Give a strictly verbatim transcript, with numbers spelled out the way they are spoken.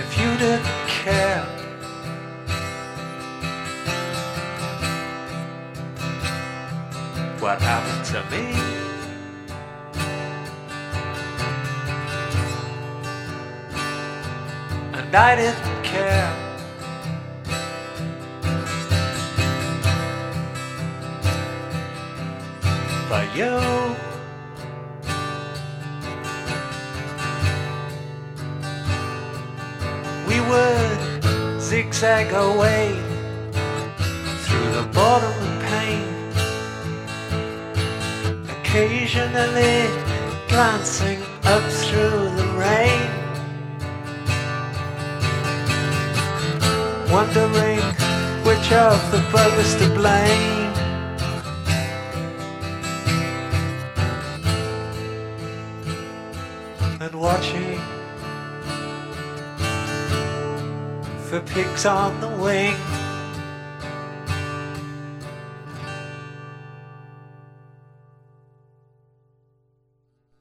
if you didn't care. What happened to me? And I didn't care. But you, we would zigzag our way through the bottom of pain, occasionally glancing up through the rain, wondering which of the buggers to blame. And watching for pigs on the wing.